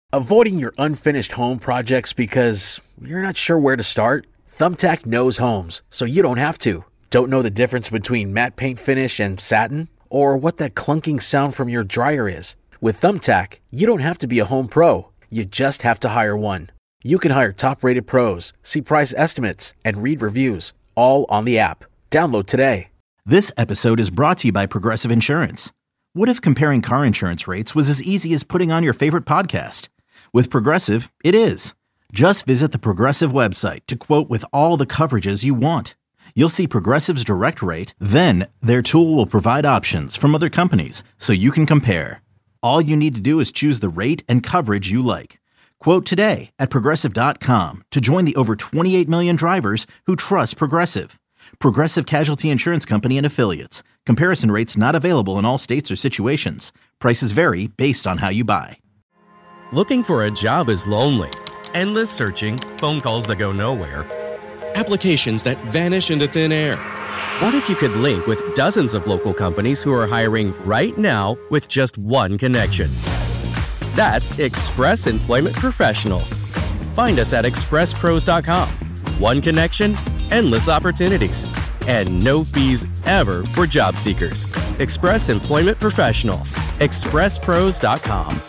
Avoiding your unfinished home projects because you're not sure where to start? Thumbtack knows homes, so you don't have to. Don't know the difference between matte paint finish and satin? Or what that clunking sound from your dryer is? With Thumbtack, you don't have to be a home pro. You just have to hire one. You can hire top-rated pros, see price estimates, and read reviews, all on the app. Download today. This episode is brought to you by Progressive Insurance. What if comparing car insurance rates was as easy as putting on your favorite podcast? With Progressive, it is. Just visit the Progressive website to quote with all the coverages you want. You'll see Progressive's direct rate, then their tool will provide options from other companies so you can compare. All you need to do is choose the rate and coverage you like. Quote today at Progressive.com to join the over 28 million drivers who trust Progressive. Progressive Casualty Insurance Company and Affiliates. Comparison rates not available in all states or situations. Prices vary based on how you buy. Looking for a job is lonely. Endless searching, phone calls that go nowhere, applications that vanish into thin air. What if you could link with dozens of local companies who are hiring right now with just one connection? That's Express Employment Professionals. Find us at expresspros.com. One connection, endless opportunities, and no fees ever for job seekers. Express Employment Professionals. expresspros.com.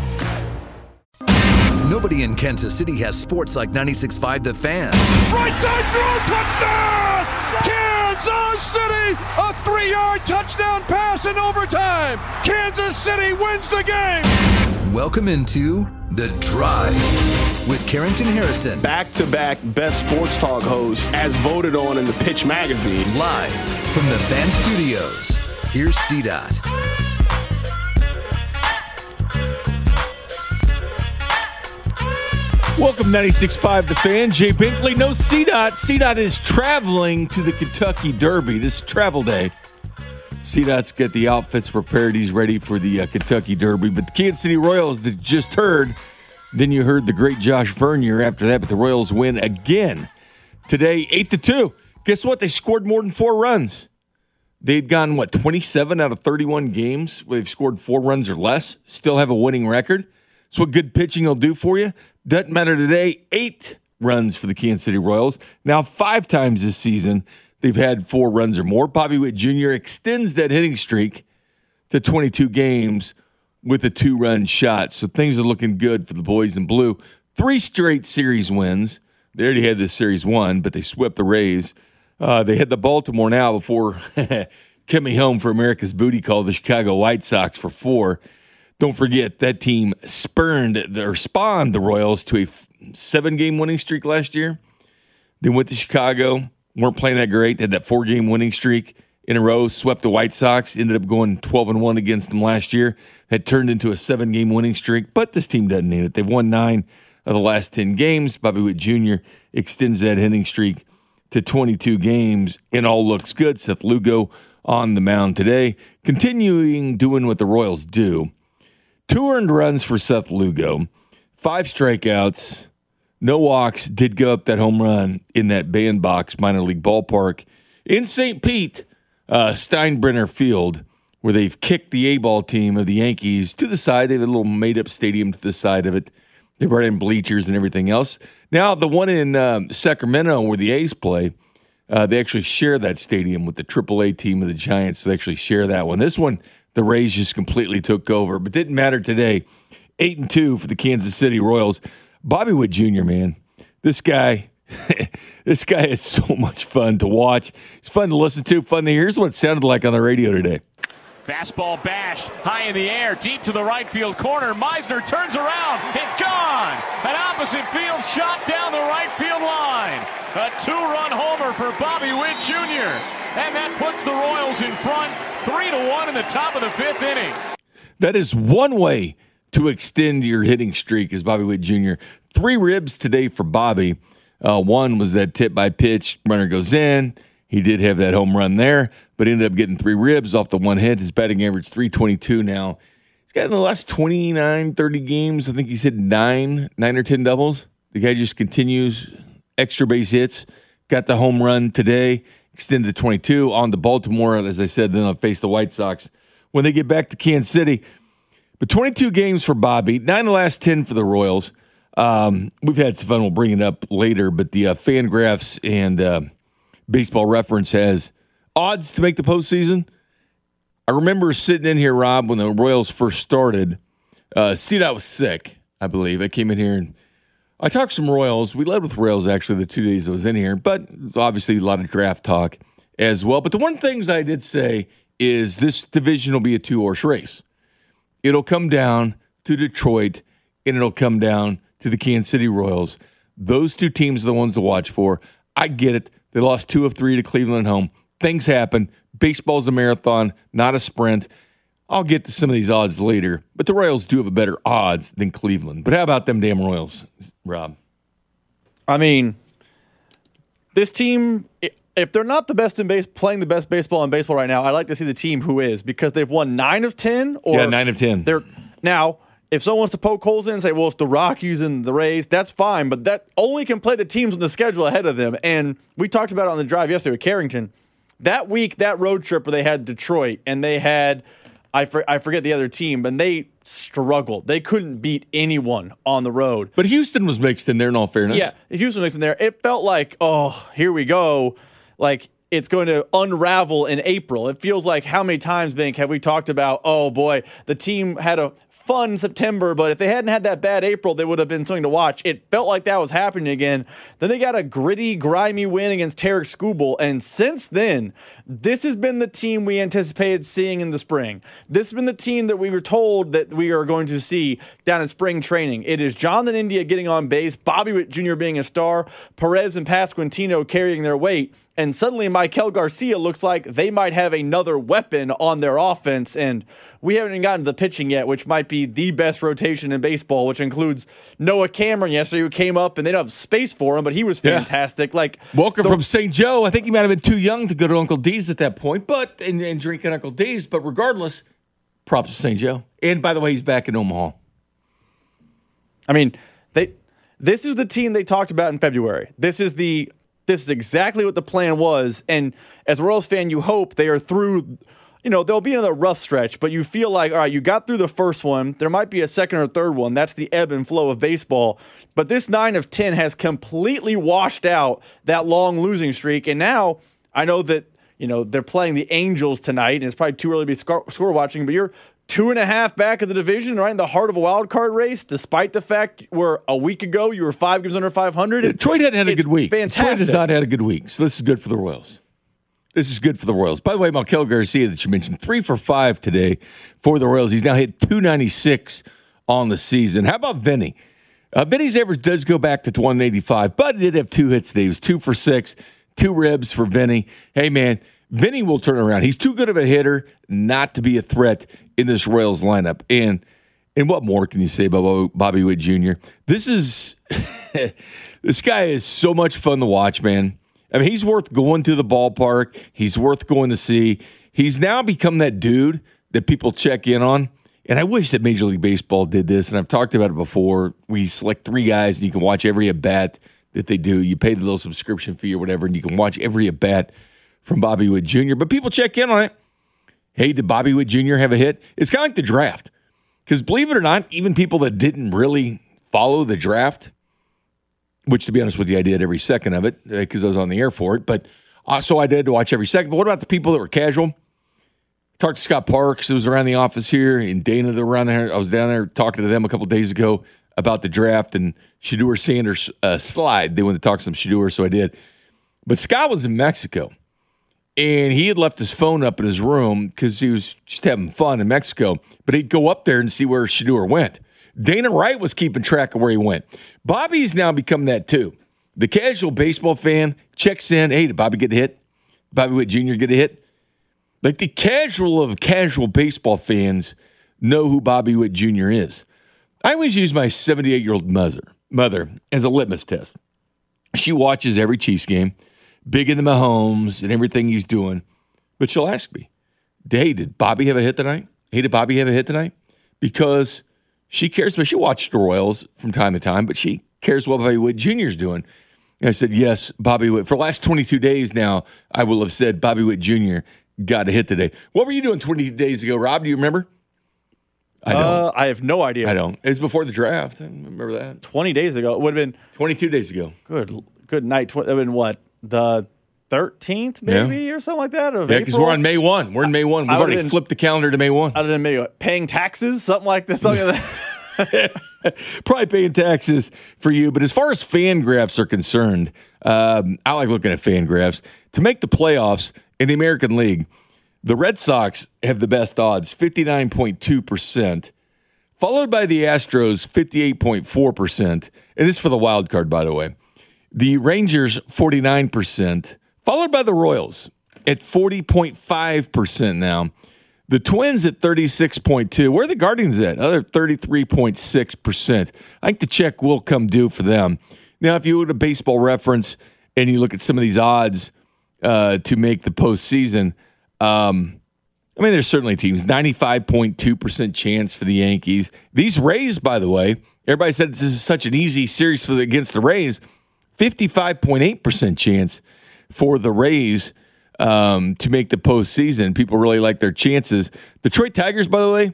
Nobody in Kansas City has sports like 96.5 The Fan. Right side throw, touchdown! Kansas City! A 3-yard touchdown pass in overtime! Kansas City wins the game! Welcome into The Drive with Carrington Harrison. Back-to-back best sports talk hosts as voted on in the Pitch Magazine. Live from the Fan Studios. Here's CDOT. Welcome, 96.5 The Fan. Jay Binkley. No CDOT. CDOT is traveling to the Kentucky Derby. This is travel day. CDOT's got the outfits prepared. He's ready for the Kentucky Derby. But the Kansas City Royals that just heard, then you heard the great Josh Vernier after that, but the Royals win again today, 8-2. Guess what? They scored more than 4 runs. They'd gone, 27 out of 31 games where they've scored 4 runs or less, still have a winning record. That's what good pitching will do for you. Doesn't matter today. 8 runs for the Kansas City Royals. Now 5 times this season they've had 4 runs or more. Bobby Witt Jr. extends that hitting streak to 22 games with a 2-run shot. So things are looking good for the boys in blue. 3 straight series wins. They already had this series won, but they swept the Rays. They head to Baltimore now before coming home for America's booty call, the Chicago White Sox, for 4. Don't forget, that team spawned the Royals to a 7-game winning streak last year. They went to Chicago, weren't playing that great. They had that 4-game winning streak in a row, swept the White Sox, ended up going 12-1 against them last year. That turned into a 7-game winning streak, but this team doesn't need it. They've won 9 of the last 10 games. Bobby Witt Jr. extends that hitting streak to 22 games, and all looks good. Seth Lugo on the mound today, continuing doing what the Royals do. 2 earned runs for Seth Lugo, 5 strikeouts, no walks. Did go up that home run in that bandbox minor league ballpark in St. Pete, Steinbrenner Field, where they've kicked the A-ball team of the Yankees to the side. They have a little made-up stadium to the side of it. They brought in bleachers and everything else. Now, the one in Sacramento where the A's play, they actually share that stadium with the AAA team of the Giants. So they actually share that one. This one, the Rays just completely took over, but didn't matter today. 8-2 for the Kansas City Royals. Bobby Witt Jr., man, this guy is so much fun to watch. It's fun to listen to, fun to hear. Here's what it sounded like on the radio today. Fastball bashed high in the air, deep to the right field corner. Meisner turns around. It's gone. An opposite field shot down the right field line. A 2-run homer for Bobby Witt Jr. And that puts the Royals in front 3-1 in the top of the 5th inning. That is one way to extend your hitting streak, is Bobby Witt Jr. 3 ribs today for Bobby. One was that tip by pitch, runner goes in. He did have that home run there, but ended up getting 3 ribs off the one hit. His batting average .322 now. He's got in the last 29, 30 games, I think he's hit 9 or 10 doubles. The guy just continues extra base hits. Got the home run today, extended to 22 on to Baltimore. As I said, then they'll face the White Sox when they get back to Kansas City. But 22 games for Bobby, 9 of the last 10 for the Royals. We've had some fun. We'll bring it up later, but the Fangraphs and Baseball Reference has odds to make the postseason. I remember sitting in here, Rob, when the Royals first started. C-Dot was sick, I believe. I came in here and I talked some Royals. We led with Royals, actually, the 2 days I was in here, but obviously a lot of draft talk as well. But the one things I did say is this division will be a 2-horse race. It'll come down to Detroit, and it'll come down to the Kansas City Royals. Those two teams are the ones to watch for. I get it. They lost 2 of 3 to Cleveland at home. Things happen. Baseball's a marathon, not a sprint. I'll get to some of these odds later, but the Royals do have a better odds than Cleveland. But how about them damn Royals, Rob? I mean, this team, if they're not the best in playing the best baseball in baseball right now, I'd like to see the team who is, because they've won 9 of 10. Or 9 of 10. Now, if someone wants to poke holes in and say, well, it's the Rockies and the Rays, that's fine, but that only can play the teams on the schedule ahead of them. And we talked about it on the drive yesterday with Carrington. That week, that road trip where they had Detroit and they had, I forget the other team, and they struggled. They couldn't beat anyone on the road. But Houston was mixed in there, in all fairness. Yeah, Houston was mixed in there. It felt like, oh, here we go. Like, it's going to unravel in April. It feels like how many times, Bink, have we talked about, oh, boy, the team had a fun September, but if they hadn't had that bad April, they would have been something to watch. It felt like that was happening again. Then they got a gritty, grimy win against Tarek Skubal, and since then, this has been the team we anticipated seeing in the spring. This has been the team that we were told that we are going to see down in spring training. It is Jonathan India getting on base, Bobby Witt Jr. being a star, Perez and Pasquantino carrying their weight, and suddenly Maikel Garcia looks like they might have another weapon on their offense, and we haven't even gotten to the pitching yet, which might be the best rotation in baseball, which includes Noah Cameron yesterday, who came up, and they don't have space for him, but he was fantastic. Yeah. Like Welker from St. Joe. I think he might have been too young to go to Uncle D's at that point, but and drink at Uncle D's. But regardless, props to St. Joe. And by the way, he's back in Omaha. I mean, this is the team they talked about in February. This is exactly what the plan was. And as a Royals fan, you hope they are through. You know, there'll be another rough stretch, but you feel like, all right, you got through the first one. There might be a second or third one. That's the ebb and flow of baseball. But this 9 of 10 has completely washed out that long losing streak. And now I know that, you know, they're playing the Angels tonight, and it's probably too early to be score watching, but you're 2.5 back of the division, right in the heart of a wild card race, despite the fact where a week ago you were 5 games under 500. Detroit hadn't had a good week. Fantastic. Detroit has not had a good week, so this is good for the Royals. This is good for the Royals. By the way, Maikel Garcia that you mentioned, 3 for 5 today for the Royals. He's now hit .296 on the season. How about Vinny? Vinny's average does go back to 185, but he did have 2 hits today. He was 2 for 6, 2 ribs for Vinny. Hey, man, Vinny will turn around. He's too good of a hitter not to be a threat in this Royals lineup. And what more can you say about Bobby Witt Jr.? This guy is so much fun to watch, man. I mean, he's worth going to the ballpark. He's worth going to see. He's now become that dude that people check in on. And I wish that Major League Baseball did this, and I've talked about it before. We select 3 guys, and you can watch every at-bat that they do. You pay the little subscription fee or whatever, and you can watch every at-bat from Bobby Witt Jr. But people check in on it. Hey, did Bobby Witt Jr. have a hit? It's kind of like the draft. Because believe it or not, even people that didn't really follow the draft, which, to be honest with you, I did every second of it because I was on the air for it. But so I did to watch every second. But what about the people that were casual? Talked to Scott Parks, who was around the office here, and Dana, that were around there. I was down there talking to them a couple of days ago about the draft and Shedeur Sanders' slide. They wanted to talk some Shedeur, so I did. But Scott was in Mexico, and he had left his phone up in his room because he was just having fun in Mexico. But he'd go up there and see where Shedeur went. Dana Wright was keeping track of where he went. Bobby's now become that too. The casual baseball fan checks in. Hey, did Bobby get a hit? Bobby Witt Jr. get a hit? Like the casual of casual baseball fans know who Bobby Witt Jr. is. I always use my 78-year-old mother as a litmus test. She watches every Chiefs game, big into Mahomes and everything he's doing. But she'll ask me, hey, did Bobby have a hit tonight? Hey, did Bobby have a hit tonight? Because she cares, but she watched the Royals from time to time, but she cares what Bobby Witt Jr. is doing. And I said, yes, Bobby Witt. For the last 22 days now, I will have said Bobby Witt Jr. got a hit today. What were you doing 22 days ago, Rob? Do you remember? I don't. I have no idea. I don't. It was before the draft. I remember that. 20 days ago. It would have been 22 days ago. Good night. It would have been what? The 13th maybe or something like that of Yeah, because we're on May 1. We're in May 1. We've already flipped the calendar to May 1. I don't know, maybe paying taxes, something like this. Something like that. Probably paying taxes for you. But as far as fan graphs are concerned, I like looking at fan graphs. To make the playoffs in the American League, the Red Sox have the best odds, 59.2%, followed by the Astros, 58.4%. And this is for the wild card, by the way. The Rangers, 49%, followed by the Royals at 40.5% now. The Twins at 36.2%. Where are the Guardians at? Another 33.6%. I think the check will come due for them. Now, if you look at Baseball Reference and you look at some of these odds to make the postseason, there's certainly teams. 95.2% chance for the Yankees. These Rays, by the way, everybody said this is such an easy series against the Rays. 55.8% chance for the Rays to make the postseason. People really like their chances. Detroit Tigers, by the way,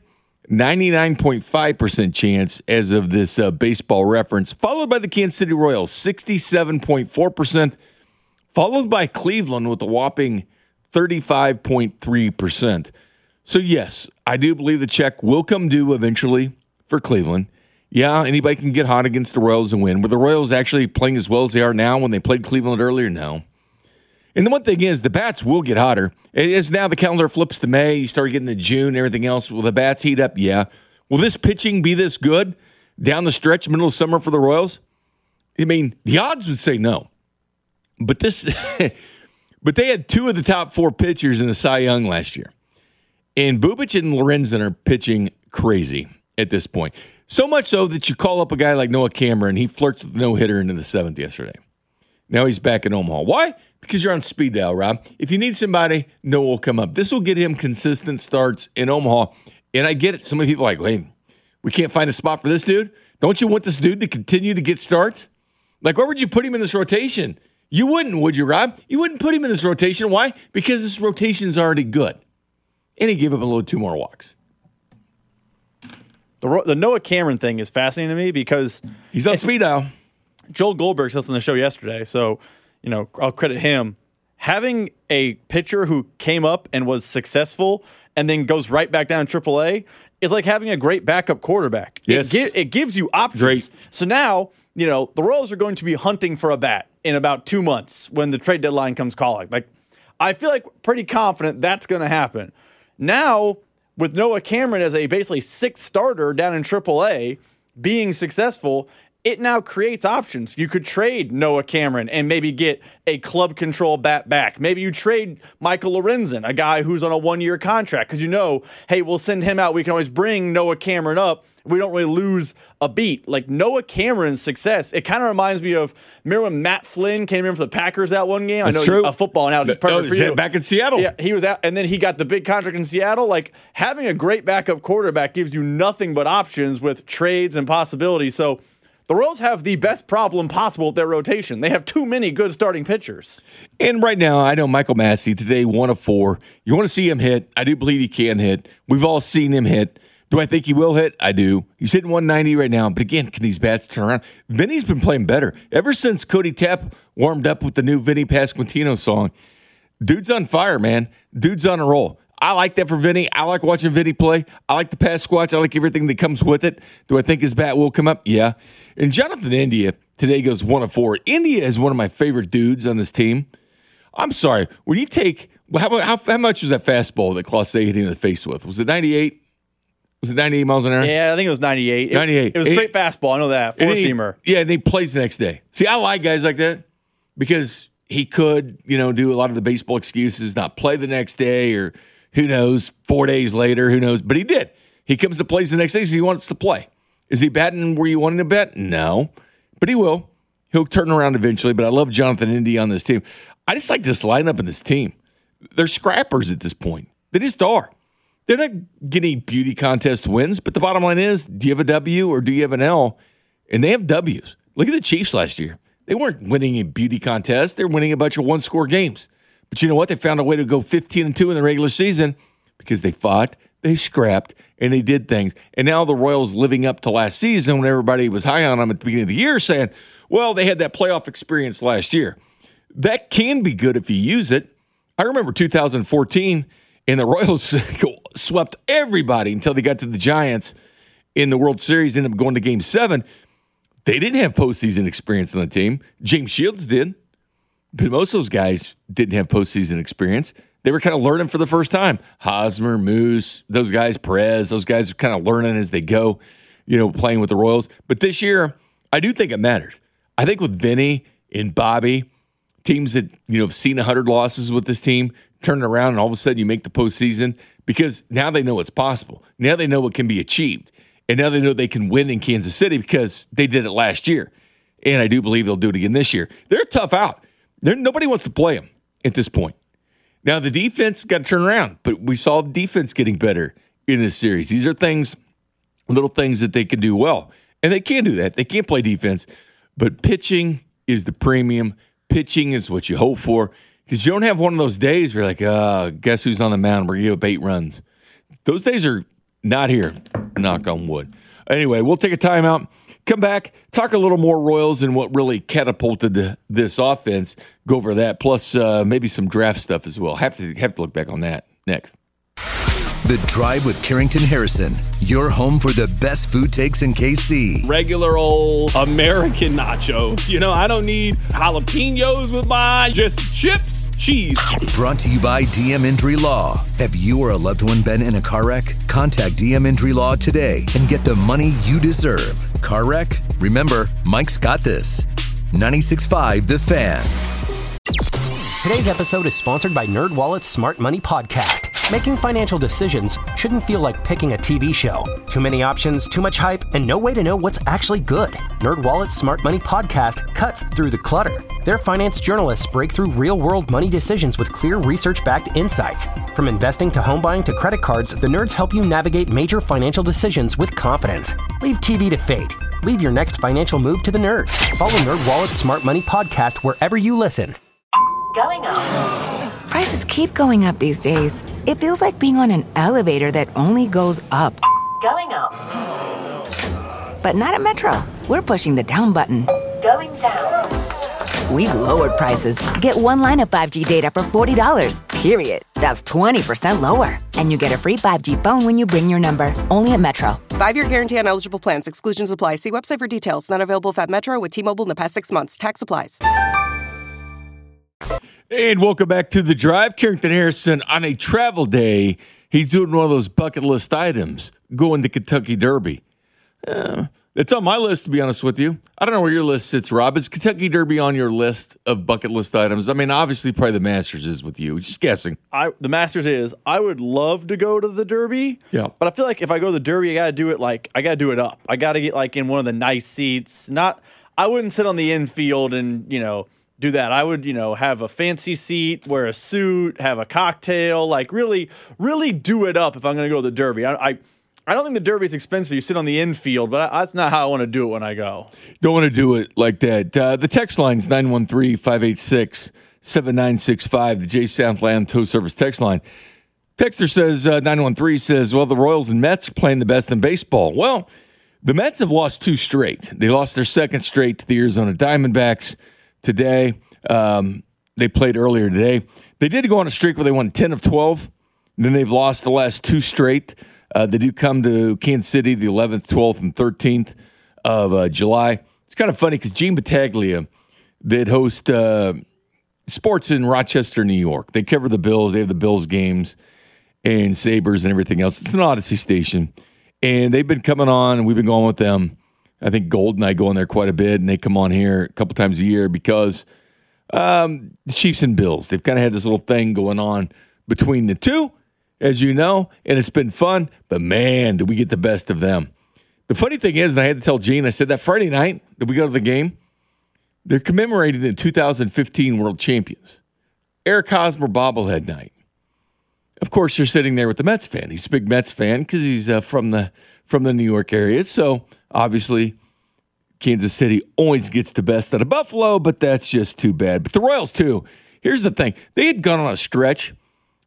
99.5% chance as of this Baseball Reference, followed by the Kansas City Royals, 67.4%, followed by Cleveland with a whopping 35.3%. So, yes, I do believe the check will come due eventually for Cleveland. Yeah, anybody can get hot against the Royals and win. Were the Royals actually playing as well as they are now when they played Cleveland earlier? No. And the one thing is, the bats will get hotter. As now the calendar flips to May, you start getting to June, everything else. Will the bats heat up? Yeah. Will this pitching be this good down the stretch, middle of summer for the Royals? I mean, the odds would say no. But but they had two of the top four pitchers in the Cy Young last year. And Bubic and Lorenzen are pitching crazy at this point. So much so that you call up a guy like Noah Cameron, he flirts with no-hitter into the seventh yesterday. Now he's back in Omaha. Why? Because you're on speed dial, Rob. If you need somebody, Noah will come up. This will get him consistent starts in Omaha. And I get it. So many people are like, wait, we can't find a spot for this dude? Don't you want this dude to continue to get starts? Like, where would you put him in this rotation? You wouldn't, would you, Rob? You wouldn't put him in this rotation. Why? Because this rotation is already good. And he gave up a little 2 more walks. The Noah Cameron thing is fascinating to me because he's on speed dial. Joel Goldberg was on the show yesterday, so I'll credit him. Having a pitcher who came up and was successful and then goes right back down to AAA is like having a great backup quarterback. Yes. It gives you options. Great. So now, the Royals are going to be hunting for a bat in about 2 months when the trade deadline comes calling. Like, I feel like pretty confident that's going to happen. Now, with Noah Cameron as a basically sixth starter down in AAA being successful, it now creates options. You could trade Noah Cameron and maybe get a club control bat back. Maybe you trade Michael Lorenzen, a guy who's on a 1-year contract, because hey, we'll send him out. We can always bring Noah Cameron up. We don't really lose a beat. Like Noah Cameron's success, it kind of reminds me of, remember when Matt Flynn came in for the Packers that one game? That's I know true. A football analogy is perfect for you. Back in Seattle. Yeah, he was out, and then he got the big contract in Seattle. Like, having a great backup quarterback gives you nothing but options with trades and possibilities. So the Royals have the best problem possible with their rotation. They have too many good starting pitchers. And right now, I know Michael Massey today, 1 of 4. You want to see him hit. I do believe he can hit. We've all seen him hit. Do I think he will hit? I do. He's hitting 190 right now. But again, can these bats turn around? Vinny's been playing better. Ever since Cody Tapp warmed up with the new Vinny Pasquantino song, dude's on fire, man. Dude's on a roll. I like that for Vinny. I like watching Vinny play. I like the pass squats. I like everything that comes with it. Do I think his bat will come up? Yeah. And Jonathan India today goes 1 of 4. India is one of my favorite dudes on this team. I'm sorry. When you take how much was that fastball that Clase hit him in the face with? Was it 98? Was it 98 miles an hour? Yeah, I think it was 98. 98. It was straight fastball. I know that. Four-seamer. Yeah, and he plays the next day. See, I like guys like that because he could, do a lot of the baseball excuses, not play the next day or who knows, 4 days later, who knows. But he did. He comes to plays the next day because he wants to play. Is he batting where you want him to bat? No. But he will. He'll turn around eventually. But I love Jonathan India on this team. I just like this lineup in this team. They're scrappers at this point. They just are. They're not getting beauty contest wins, but the bottom line is, do you have a W or do you have an L? And they have W's. Look at the Chiefs last year. They weren't winning a beauty contest. They're winning a bunch of one-score games. But you know what? They found a way to go 15-2 in the regular season because they fought, They scrapped, and they did things. And now the Royals living up to last season when everybody was high on them at the beginning of the year saying, well, they had that playoff experience last year. That can be good if you use it. I remember 2014, and the Royals swept everybody until they got to the Giants in the World Series, ended up going to Game 7. They didn't have postseason experience on the team. James Shields did. But most of those guys didn't have postseason experience. They were kind of learning for the first time. Hosmer, Moose, those guys, Perez, those guys are kind of learning as they go, playing with the Royals. But this year, I do think it matters. I think with Vinny and Bobby, teams that, have seen 100 losses with this team, turning around and all of a sudden you make the postseason because now they know it's possible. Now they know what can be achieved. And now they know they can win in Kansas City because they did it last year. And I do believe they'll do it again this year. They're tough out. Nobody wants to play them at this point. Now, the defense got to turn around, but we saw the defense getting better in this series. These are little things that they can do well. And they can do that. They can't play defense. But pitching is the premium. Pitching is what you hope for because you don't have one of those days where you're like, guess who's on the mound? We're going to give up 8 runs. Those days are not here, knock on wood. Anyway, we'll take a timeout, come back, talk a little more Royals and what really catapulted this offense. Go over that, plus maybe some draft stuff as well. Have to look back on that next. The Drive with Carrington Harrison, your home for the best food takes in KC. Regular old American nachos. I don't need jalapenos with mine, just chips, cheese. Brought to you by DM Injury Law. Have you or a loved one been in a car wreck? Contact DM Injury Law today and get the money you deserve. Car wreck? Remember, Mike's got this. 96.5 The Fan. Today's episode is sponsored by NerdWallet's Smart Money Podcast. Making financial decisions shouldn't feel like picking a TV show. Too many options, too much hype, and no way to know what's actually good. NerdWallet's Smart Money Podcast cuts through the clutter. Their finance journalists break through real-world money decisions with clear research-backed insights. From investing to home buying to credit cards, the nerds help you navigate major financial decisions with confidence. Leave TV to fate. Leave your next financial move to the nerds. Follow NerdWallet's Smart Money Podcast wherever you listen. Going up. Prices keep going up these days. It feels like being on an elevator that only goes up. Going up. But not at Metro. We're pushing the down button. Going down. We've lowered prices. Get one line of 5G data for $40, period. That's 20% lower. And you get a free 5G phone when you bring your number. Only at Metro. 5-year guarantee on eligible plans. Exclusions apply. See website for details. Not available at Metro with T-Mobile in the past 6 months. Tax applies. And welcome back to The Drive. Carrington Harrison on a travel day. He's doing one of those bucket list items, going to Kentucky Derby. It's on my list, to be honest with you. I don't know where your list sits, Rob. Is Kentucky Derby on your list of bucket list items? I mean, obviously, probably the Masters is with you. Just guessing. The Masters is. I would love to go to the Derby. Yeah. But I feel like if I go to the Derby, I got to do it up. I got to get in one of the nice seats. I wouldn't sit on the infield and, do that. I would, have a fancy seat, wear a suit, have a cocktail, really, really do it up if I'm going to go to the Derby. I don't think the Derby is expensive. You sit on the infield, but that's not how I want to do it when I go. Don't want to do it like that. The text line is 913-586-7965, the J Southland Tow Service text line. Texter says, 913 says, well, the Royals and Mets are playing the best in baseball. Well, the Mets have lost 2 straight. They lost their second straight to the Arizona Diamondbacks today. They played earlier today. They did go on a streak where they won 10 of 12. Then they've lost the last 2 straight. They do come to Kansas City the 11th, 12th, and 13th of July. It's kind of funny because Gene Battaglia did host sports in Rochester, New York. They cover the Bills. They have the Bills games and Sabres and everything else. It's an Odyssey station. And they've been coming on, and we've been going with them. I think Gold and I go in there quite a bit, and they come on here a couple times a year because the Chiefs and Bills, they've kind of had this little thing going on between the two, as you know, and it's been fun. But, man, did we get the best of them. The funny thing is, and I had to tell Gene, I said that Friday night that we go to the game, they're commemorating the 2015 World Champions. Eric Hosmer bobblehead night. Of course, you're sitting there with the Mets fan. He's a big Mets fan because he's from the New York area. So, obviously, Kansas City always gets the best out of Buffalo, but that's just too bad. But the Royals, too. Here's the thing. They had gone on a stretch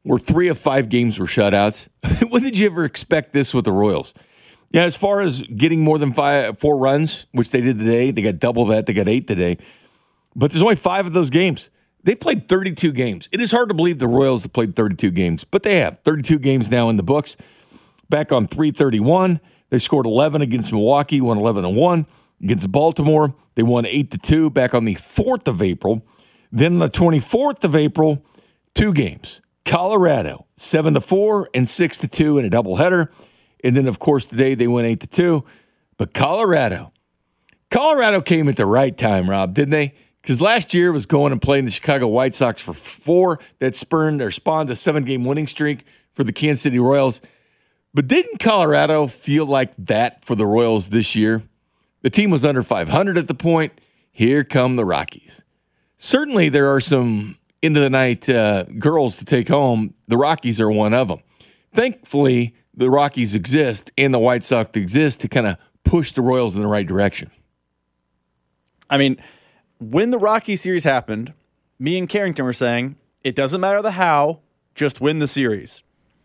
where 3 of 5 games were shutouts. When did you ever expect this with the Royals? Yeah, as far as getting more than 4 runs, which they did today, they got double that. They got 8 today. But there's only 5 of those games. They've played 32 games. It is hard to believe the Royals have played 32 games, but they have 32 games now in the books. Back on 3/31, they scored 11 against Milwaukee, won 11-1. Against Baltimore, they won 8-2 back on the 4th of April. Then on the 24th of April, 2 games. Colorado, 7-4 and 6-2 in a doubleheader. And then, of course, today they went 8-2. But Colorado came at the right time, Rob, didn't they? Because last year was going and playing the Chicago White Sox for 4. That spawned a 7-game winning streak for the Kansas City Royals. But didn't Colorado feel like that for the Royals this year? The team was under 500 at the point. Here come the Rockies. Certainly there are some end-of-the-night girls to take home. The Rockies are one of them. Thankfully, the Rockies exist and the White Sox exist to kind of push the Royals in the right direction. I mean, when the Rocky series happened, me and Carrington were saying, it doesn't matter the how, just win the series.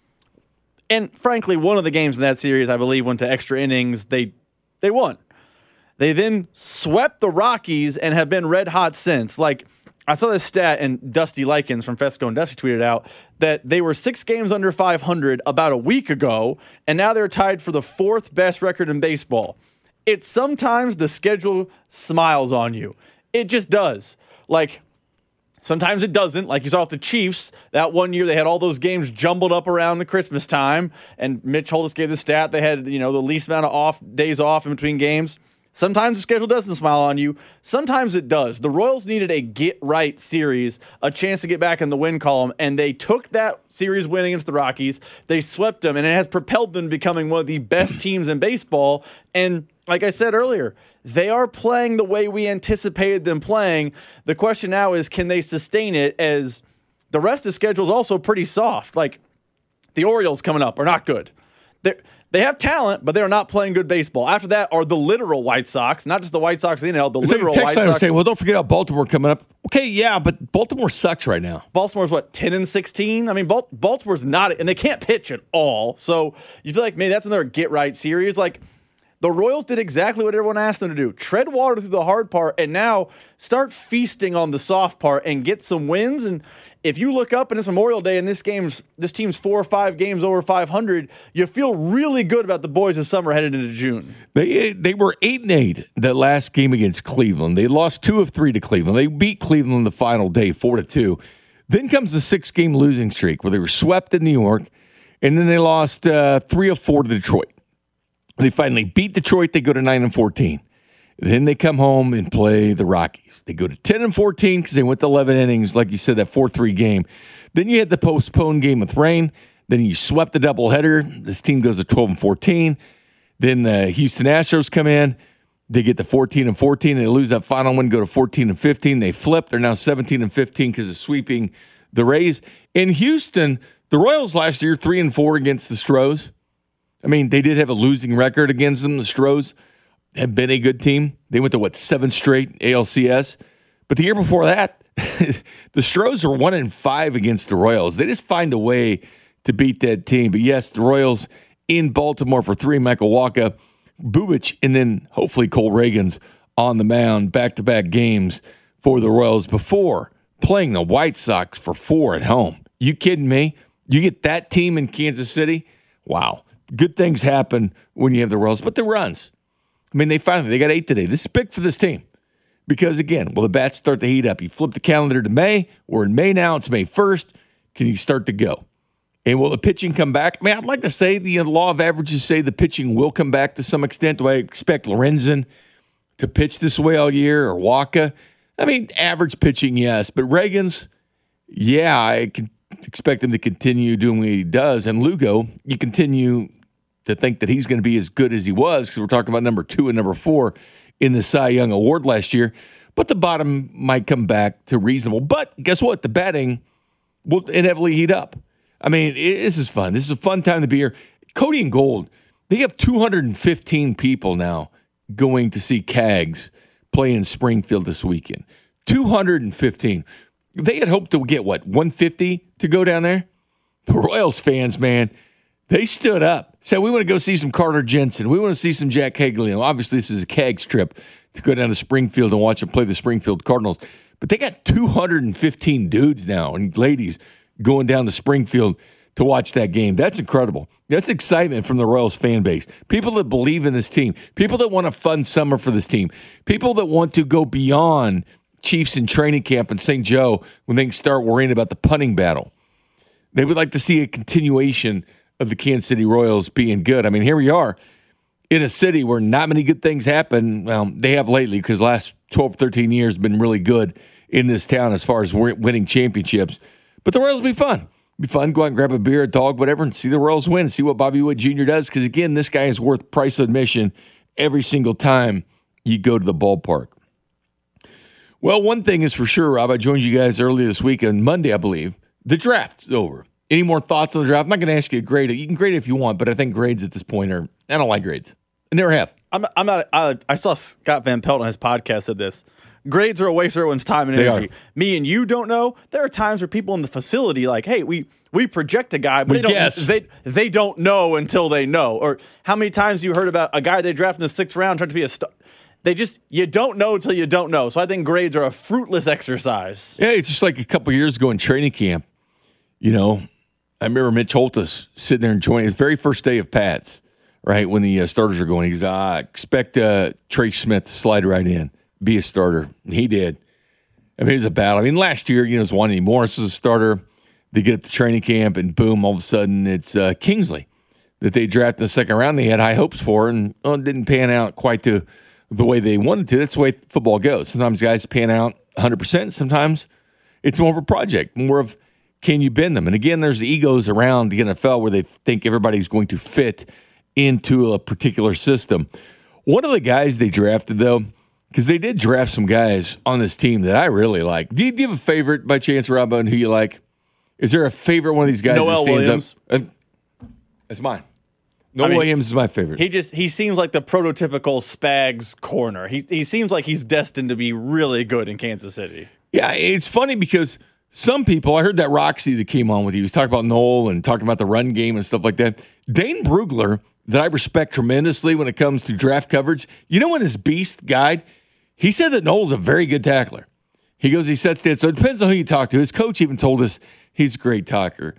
And frankly, one of the games in that series, I believe, went to extra innings. They won. They then swept the Rockies and have been red hot since. Like, I saw this stat, and Dusty Likens from Fesco and Dusty tweeted out that they were 6 games under 500 about a week ago, and now they're tied for the 4th best record in baseball. It's sometimes the schedule smiles on you. It just does. Like, sometimes it doesn't. Like you saw with the Chiefs, that one year they had all those games jumbled up around the Christmas time, and Mitch Holtis gave the stat they had, the least amount of days off in between games. Sometimes the schedule doesn't smile on you. Sometimes it does. The Royals needed a get-right series, a chance to get back in the win column, and they took that series win against the Rockies. They swept them, and it has propelled them to becoming one of the best teams in baseball. And like I said earlier, they are playing the way we anticipated them playing. The question now is, can they sustain it, as the rest of the schedule is also pretty soft. Like, the Orioles coming up are not good. They have talent, but they're not playing good baseball. After that are the literal White Sox, not just the White Sox, the literal White Sox. Say, well, don't forget about Baltimore coming up. Okay, yeah, but Baltimore sucks right now. Baltimore's 10-16? I mean, Baltimore's not, and they can't pitch at all. So you feel like maybe that's another get-right series. Like, the Royals did exactly what everyone asked them to do. Tread water through the hard part and now start feasting on the soft part and get some wins. And if you look up and it's Memorial Day and this team's 4 or 5 games over 500, you feel really good about the boys this summer headed into June. They were 8-8 that last game against Cleveland. They lost 2 of 3 to Cleveland. They beat Cleveland the final day 4-2. Then comes the 6-game losing streak where they were swept in New York, and then they lost 3 of 4 to Detroit. They finally beat Detroit. They go to 9-14. Then they come home and play the Rockies. They go to 10-14 because they went to 11 innings, like you said, that 4-3 game. Then you had the postponed game with rain. Then you swept the doubleheader. This team goes to 12-14. Then the Houston Astros come in. They get to 14-14. They lose that final one, go to 14-15. They flip. They're now 17-15 because of sweeping the Rays. In Houston, the Royals last year, 3-4 against the Stros. I mean, they did have a losing record against them. The Stros have been a good team. They went to, 7 straight ALCS. But the year before that, the Stros are 1-5 against the Royals. They just find a way to beat that team. But yes, the Royals in Baltimore for 3, Michael Wacha, Bubic, and then hopefully Cole Reagans on the mound, back-to-back games for the Royals before playing the White Sox for 4 at home. You kidding me? You get that team in Kansas City? Wow. Good things happen when you have the Royals, but the runs. I mean, they got 8 today. This is big for this team because, again, will the bats start to heat up? You flip the calendar to May. We're in May now. It's May 1st. Can you start to go? And will the pitching come back? I mean, I'd like to say the law of averages say the pitching will come back to some extent. Do I expect Lorenzen to pitch this way all year or Wacha? I mean, average pitching, yes. But Reagans, yeah, I can expect him to continue doing what he does. And Lugo, you continue to think that he's going to be as good as he was because we're talking about number 2 and number 4 in the Cy Young Award last year. But the bottom might come back to reasonable. But guess what? The batting will inevitably heat up. I mean, this is fun. This is a fun time to be here. Cody and Gold, they have 215 people now going to see Cags play in Springfield this weekend. 215. They had hoped to get, 150 to go down there? The Royals fans, man, they stood up. Said, we want to go see some Carter Jensen. We want to see some Jack Cagliano. Obviously, this is a Cags trip to go down to Springfield and watch them play the Springfield Cardinals. But they got 215 dudes now and ladies going down to Springfield to watch that game. That's incredible. That's excitement from the Royals fan base. People that believe in this team. People that want a fun summer for this team. People that want to go beyond Chiefs in training camp in St. Joe when they can start worrying about the punting battle. They would like to see a continuation of the Kansas City Royals being good. I mean, here we are in a city where not many good things happen. Well, they have lately because the last 12, 13 years have been really good in this town as far as winning championships. But the Royals will be fun. Be fun. Go out and grab a beer, a dog, whatever, and see the Royals win. See what Bobby Wood Jr. does. Because, again, this guy is worth price of admission every single time you go to the ballpark. Well, one thing is for sure, Rob, I joined you guys earlier this week on Monday, I believe. The draft's over. Any more thoughts on the draft? I'm not going to ask you to grade it. You can grade it if you want, but I think grades at this point are, I don't like grades. I never have. I'm not. I saw Scott Van Pelt on his podcast said this. Grades are a waste of everyone's time and energy. Me and you don't know. There are times where people in the facility like, hey, we project a guy, but they don't know until they know. Or how many times you heard about a guy they drafted in the 6th round trying to be a star? You don't know until you don't know. So I think grades are a fruitless exercise. Yeah, it's just like a couple years ago in training camp. You know, I remember Mitch Holthus sitting there enjoying his very first day of pads, right, when the starters are going. He goes, I expect Trey Smith to slide right in, be a starter. And he did. I mean, it was a battle. I mean, last year, it was Wanye Morris was a starter. They get up to training camp, and boom, all of a sudden, it's Kingsley that they drafted in the 2nd round. They had high hopes for, and it didn't pan out quite the way they wanted to. That's the way football goes. Sometimes guys pan out 100%. Sometimes it's more of a project, more of can you bend them? And again, there's the egos around the NFL where they think everybody's going to fit into a particular system. One of the guys they drafted, though, because they did draft some guys on this team that I really like. Do you have a favorite by chance, Rob, on who you like? Is there a favorite one of these guys Noel that stands Williams. up? That's mine. Noel Williams is my favorite. He seems like the prototypical Spags corner. He seems like he's destined to be really good in Kansas City. Yeah, it's funny because some people, I heard that Roxy that came on with you, was talking about Noel and talking about the run game and stuff like that. Dane Brugler, that I respect tremendously when it comes to draft coverage, you know in his Beast guide, he said that Noel's a very good tackler. He goes, he sets that. So it depends on who you talk to. His coach even told us he's a great tackler.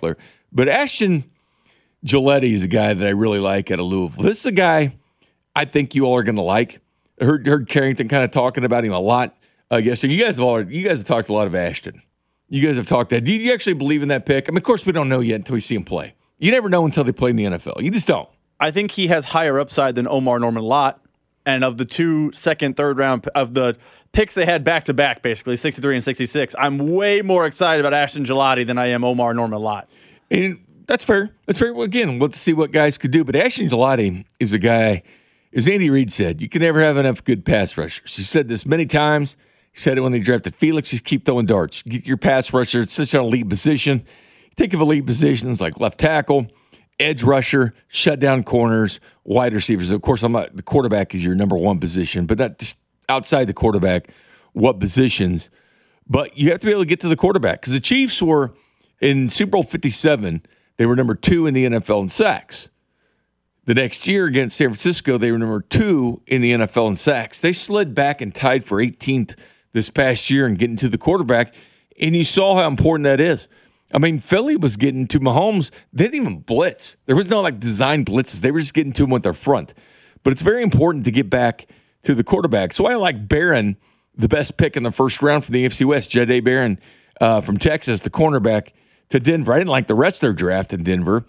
But Ashton Gilletti is a guy that I really like out of Louisville. This is a guy I think you all are going to like. I heard Carrington kind of talking about him a lot yesterday. You guys have talked a lot of Ashton. You guys have talked that. Do you actually believe in that pick? I mean, of course, we don't know yet until we see him play. You never know until they play in the NFL. You just don't. I think he has higher upside than Omar Norman Lott. And of the 2 second, third round, of the picks they had back-to-back, basically, 63 and 66, I'm way more excited about Ashton Gilletti than I am Omar Norman Lott. And that's fair. That's fair. Well, again, we'll see what guys could do. But Ashton Gilletti is a guy, as Andy Reid said, you can never have enough good pass rushers. He said this many times. He said it when they drafted Felix. Just keep throwing darts. Get your pass rusher. It's such an elite position. Think of elite positions like left tackle, edge rusher, shutdown corners, wide receivers. Of course, the quarterback is your number one position, but not just outside the quarterback, what positions. But you have to be able to get to the quarterback because the Chiefs were in Super Bowl 57. They were number 2 in the NFL in sacks. The next year against San Francisco, they were number 2 in the NFL in sacks. They slid back and tied for 18th this past year and getting to the quarterback, and you saw how important that is. I mean, Philly was getting to Mahomes. They didn't even blitz. There was no design blitzes. They were just getting to him with their front. But it's very important to get back to the quarterback. So I like Barron, the best pick in the first round from the AFC West, Jahdae Barron from Texas, the cornerback to Denver. I didn't like the rest of their draft in Denver.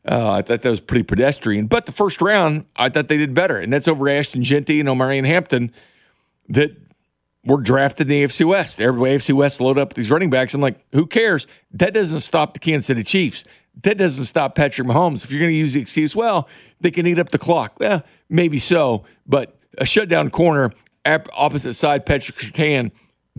I thought that was pretty pedestrian. But the first round, I thought they did better. And that's over Ashton Jeanty and Omarion Hampton that were drafted in the AFC West. Everybody AFC West load up these running backs. I'm like, who cares? That doesn't stop the Kansas City Chiefs. That doesn't stop Patrick Mahomes. If you're going to use the excuse, well, they can eat up the clock. Well, maybe so. But a shutdown corner, opposite side, Patrick Surtain,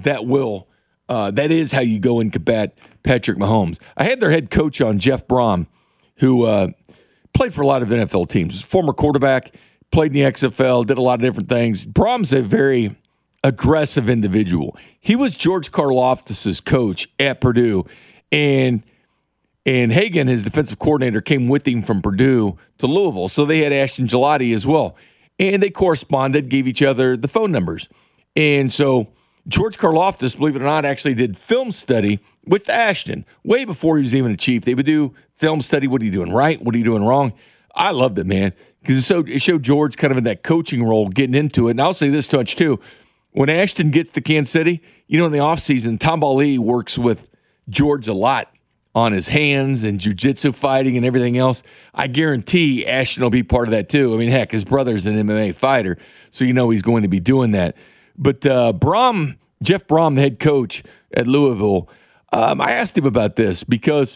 that is how you go and combat Patrick Mahomes. I had their head coach on, Jeff Brom, who played for a lot of NFL teams. Former quarterback, played in the XFL, did a lot of different things. Brom's a very aggressive individual. He was George Karlaftis' coach at Purdue, and And Hagan, his defensive coordinator, came with him from Purdue to Louisville. So they had Ashton Gelati as well. And they corresponded, gave each other the phone numbers. And so George Karlaftis, believe it or not, actually did film study with Ashton way before he was even a Chief. They would do film study. What are you doing right? What are you doing wrong? I loved it, man, because it showed George kind of in that coaching role, getting into it. And I'll say this much, too. When Ashton gets to Kansas City, in the offseason, Tom Bali works with George a lot on his hands and jiu-jitsu fighting and everything else. I guarantee Ashton will be part of that, too. I mean, heck, his brother's an MMA fighter, so he's going to be doing that. But Jeff Brom, the head coach at Louisville, I asked him about this because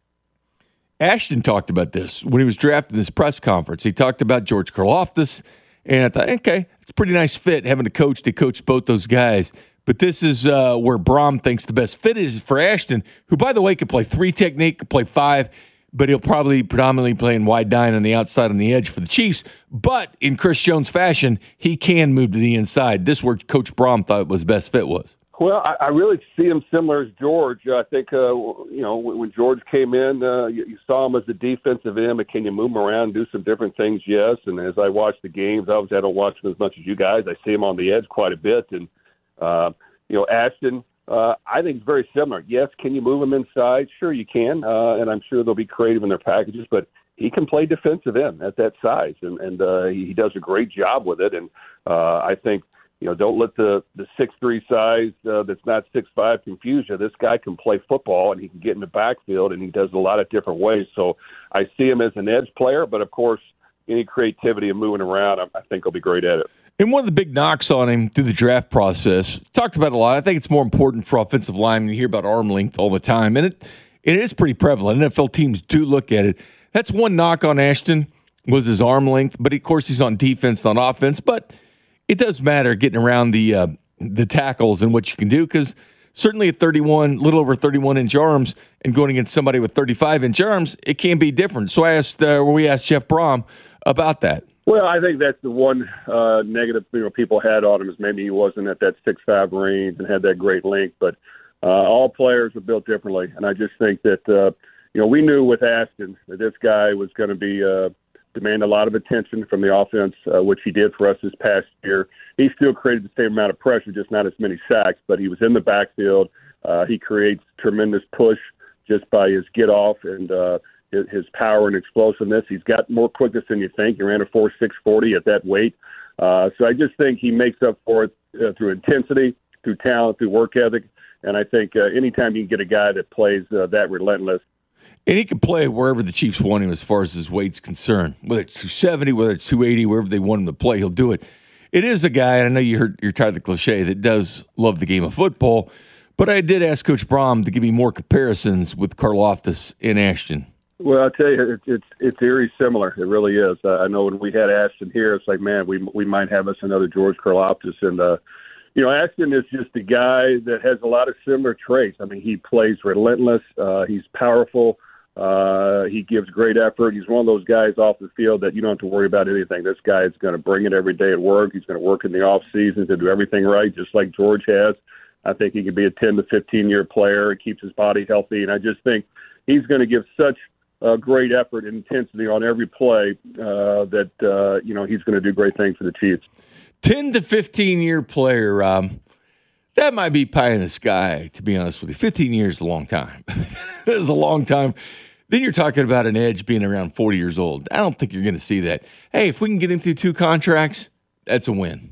Ashton talked about this when he was drafted in this press conference. He talked about George Karlaftis, and I thought, okay, it's a pretty nice fit having a coach to coach both those guys. But this is where Brom thinks the best fit is for Ashton, who, by the way, could play 3 technique, could play 5, but he'll probably predominantly play in wide dine on the outside on the edge for the Chiefs. But in Chris Jones fashion, he can move to the inside. This is where Coach Brom thought was best fit was. Well, I really see him similar as George. I think, when George came in, you saw him as a defensive end, but can you move him around, do some different things? Yes. And as I watch the games, obviously I don't watch them as much as you guys. I see him on the edge quite a bit. And, Ashton, I think it's very similar. Yes, can you move him inside? Sure you can. And I'm sure they'll be creative in their packages, but he can play defensive end at that size. And he does a great job with it. And I think, don't let the 6'3" size that's not 6'5" confuse you. This guy can play football, and he can get in the backfield, and he does a lot of different ways. So I see him as an edge player, but, of course, any creativity and moving around, I think he'll be great at it. And one of the big knocks on him through the draft process, talked about a lot. I think it's more important for offensive linemen. You hear about arm length all the time, and it is pretty prevalent. NFL teams do look at it. That's one knock on Ashton was his arm length, but, of course, he's on defense, not offense. But it does matter getting around the tackles and what you can do, because certainly at 31, little over 31-inch arms, and going against somebody with 35-inch arms, it can be different. So we asked Jeff Brom about that. Well, I think that's the one negative people had on him, is maybe he wasn't at that 6'5" range and had that great length. But all players are built differently, and I just think that we knew with Ashton that this guy was going to be demand a lot of attention from the offense, which he did for us this past year. He still created the same amount of pressure, just not as many sacks, but he was in the backfield. He creates tremendous push just by his get off and his power and explosiveness. He's got more quickness than you think. He ran a 4.6 40 at that weight. So I just think he makes up for it through intensity, through talent, through work ethic. And I think anytime you can get a guy that plays that relentless. And he can play wherever the Chiefs want him as far as his weight's concerned. Whether it's 270, whether it's 280, wherever they want him to play, he'll do it. It is a guy, and I know you're tired of the cliche, that does love the game of football. But I did ask Coach Brom to give me more comparisons with Karlaftis and Ashton. Well, I'll tell you, it's eerie similar. It really is. I know when we had Ashton here, it's like, man, we might have us another George Karlaftis. And, Ashton is just a guy that has a lot of similar traits. I mean, he plays relentless. He's powerful. He gives great effort. He's one of those guys off the field that you don't have to worry about anything. This guy is going to bring it every day at work. He's going to work in the off season to do everything right, just like George has. I think he could be a 10 to 15-year player. He keeps his body healthy. And I just think he's going to give such great effort and intensity on every play that he's going to do great things for the Chiefs. 10 to 15-year player, that might be pie in the sky, to be honest with you. 15 years is a long time. That is a long time. Then you're talking about an edge being around 40 years old. I don't think you're going to see that. Hey, if we can get him through 2 contracts, that's a win.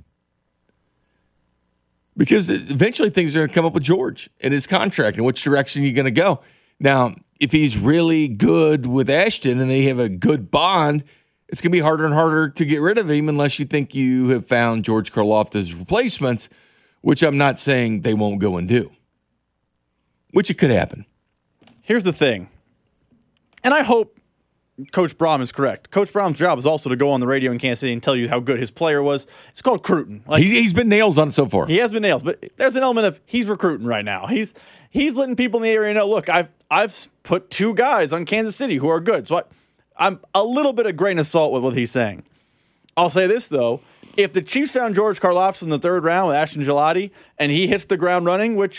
Because eventually things are going to come up with George and his contract and which direction you're going to go. Now, if he's really good with Ashton and they have a good bond, it's going to be harder and harder to get rid of him unless you think you have found George Karlaftis' replacements, which I'm not saying they won't go and do, which it could happen. Here's the thing, and I hope Coach Brom is correct. Coach Brom's job is also to go on the radio in Kansas City and tell you how good his player was. It's called recruiting. He's been nails on it so far. He has been nails, but there's an element of he's recruiting right now. He's letting people in the area know, look, I've put 2 guys on Kansas City who are good. So I'm a little bit of grain of salt with what he's saying. I'll say this, though. If the Chiefs found George Karlaftis in the 3rd round with Ashton Gelati and he hits the ground running, which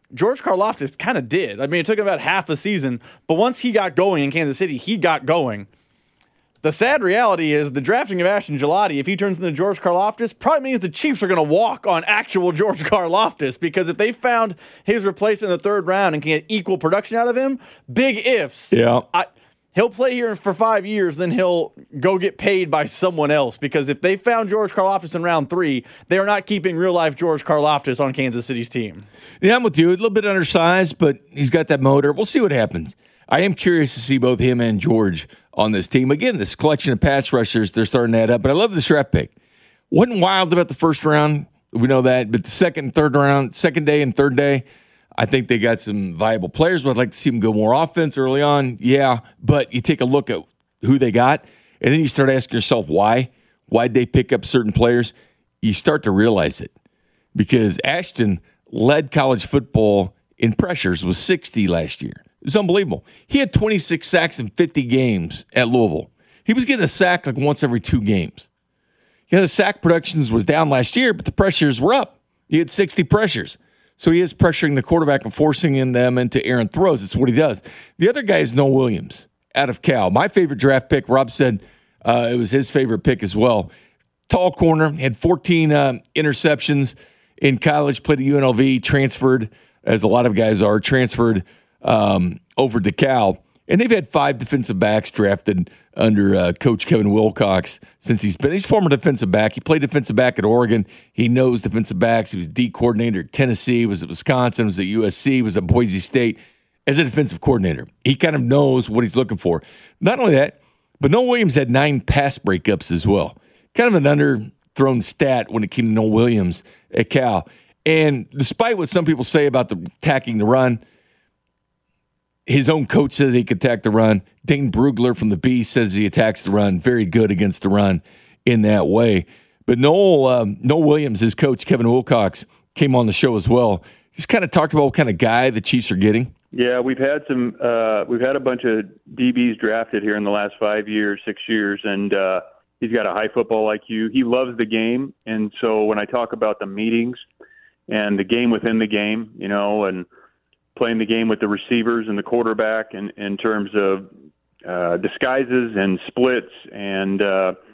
George Karlaftis kind of did. I mean, it took him about half a season, but once he got going in Kansas City, he got going. The sad reality is the drafting of Ashton Gillotte, if he turns into George Karlaftis, probably means the Chiefs are going to walk on actual George Karlaftis, because if they found his replacement in the third round and can get equal production out of him, big ifs. Yeah. He'll play here for 5 years, then he'll go get paid by someone else, because if they found George Karlaftis in round 3, they are not keeping real-life George Karlaftis on Kansas City's team. Yeah, I'm with you. A little bit undersized, but he's got that motor. We'll see what happens. I am curious to see both him and George on this team. Again, this collection of pass rushers, they're starting to add up. But I love this draft pick. Wasn't wild about the first round. We know that. But the second and third round, second day and third day, I think they got some viable players. Would like to see them go more offense early on. Yeah, but you take a look at who they got, and then you start asking yourself why. Why'd they pick up certain players? You start to realize it. Because Ashton led college football in pressures, was 60 last year. It's unbelievable. He had 26 sacks in 50 games at Louisville. He was getting a sack like once every 2 games. The sack productions was down last year, but the pressures were up. He had 60 pressures. So he is pressuring the quarterback and forcing them into errant throws. It's what he does. The other guy is Noah Williams out of Cal. My favorite draft pick, Rob said it was his favorite pick as well. Tall corner, had 14 interceptions in college, played at UNLV, transferred, as a lot of guys are, transferred over to Cal. And they've had 5 defensive backs drafted under Coach Kevin Wilcox since he's former defensive back. He played defensive back at Oregon. He knows defensive backs. He was D coordinator at Tennessee, was at Wisconsin, was at USC, was at Boise State as a defensive coordinator. He kind of knows what he's looking for. Not only that, but Noah Williams had 9 pass breakups as well. Kind of an underthrown stat when it came to Noah Williams at Cal. And despite what some people say about the attacking the run, his own coach said he could attack the run. Dane Brugler from the Beast says he attacks the run. Very good against the run in that way. But Noel Williams, his coach, Kevin Wilcox, came on the show as well. He's kind of talked about what kind of guy the Chiefs are getting. Yeah, we've had a bunch of DBs drafted here in the last 5 years, 6 years, and he's got a high football IQ. He loves the game, and so when I talk about the meetings and the game within the game, and playing the game with the receivers and the quarterback in terms of disguises and splits and,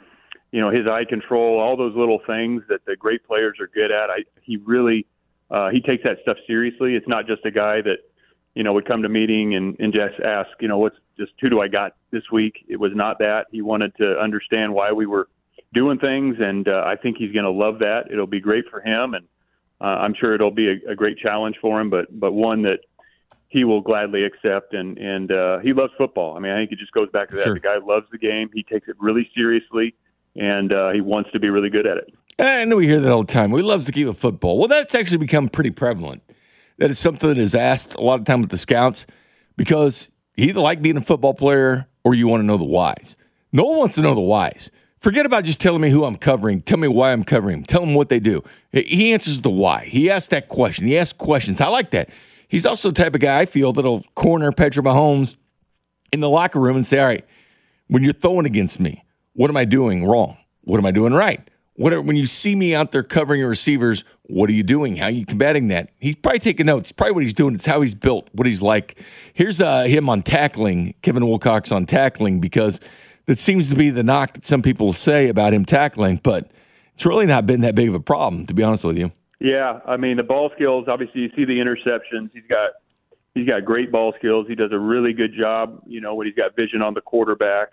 his eye control, all those little things that the great players are good at. He really takes that stuff seriously. It's not just a guy that, would come to meeting and just ask, who do I got this week? It was not that. He wanted to understand why we were doing things, and I think he's going to love that. It'll be great for him, and I'm sure it'll be a great challenge for him, but one that he will gladly accept, and he loves football. I mean, I think it just goes back to that. Sure. The guy loves the game. He takes it really seriously, and he wants to be really good at it. I know we hear that all the time. He loves the game of football. Well, that's actually become pretty prevalent. That is something that is asked a lot of time with the scouts, because you either like being a football player or you want to know the whys. No one wants to know the whys. Forget about just telling me who I'm covering. Tell me why I'm covering. Tell them what they do. He answers the why. He asks that question. He asks questions. I like that. He's also the type of guy, I feel, that'll corner Patrick Mahomes in the locker room and say, all right, when you're throwing against me, what am I doing wrong? What am I doing right? When you see me out there covering your receivers, what are you doing? How are you combating that? He's probably taking notes. Probably what he's doing. It's how he's built, what he's like. Here's him on tackling, Kevin Wilcox on tackling, because that seems to be the knock that some people say about him tackling, but it's really not been that big of a problem, to be honest with you. Yeah, I mean, the ball skills, obviously you see the interceptions. He's got great ball skills. He does a really good job, when he's got vision on the quarterback.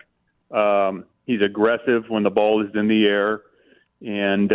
He's aggressive when the ball is in the air. And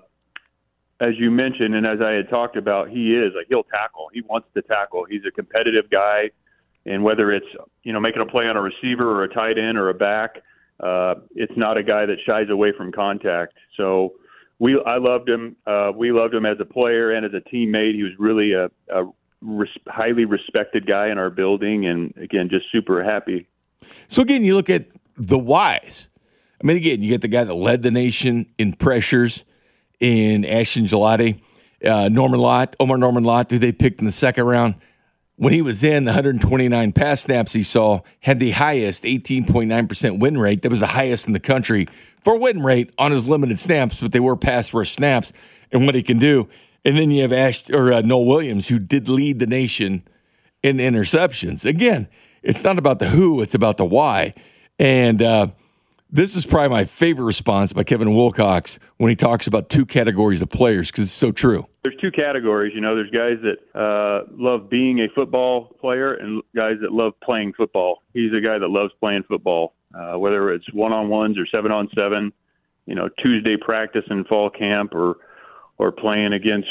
as you mentioned, and as I had talked about, he'll tackle. He wants to tackle. He's a competitive guy. And whether it's, making a play on a receiver or a tight end or a back, it's not a guy that shies away from contact. So I loved him. We loved him as a player and as a teammate. He was really a highly respected guy in our building, and, again, just super happy. So, again, you look at the whys. I mean, again, you get the guy that led the nation in pressures in Ashton Gillotte, Omar Norman Lott, who they picked in the second round. When he was in, the 129 pass snaps he saw had the highest 18.9% win rate. That was the highest in the country for win rate on his limited snaps, but they were pass rush snaps and what he can do. And then you have Noel Williams, who did lead the nation in interceptions. Again, it's not about the who, it's about the why. And this is probably my favorite response by Kevin Wilcox when he talks about two categories of players, because it's so true. There's two categories. There's guys that love being a football player and guys that love playing football. He's a guy that loves playing football, whether it's one-on-ones or 7-on-7, Tuesday practice in fall camp or playing against,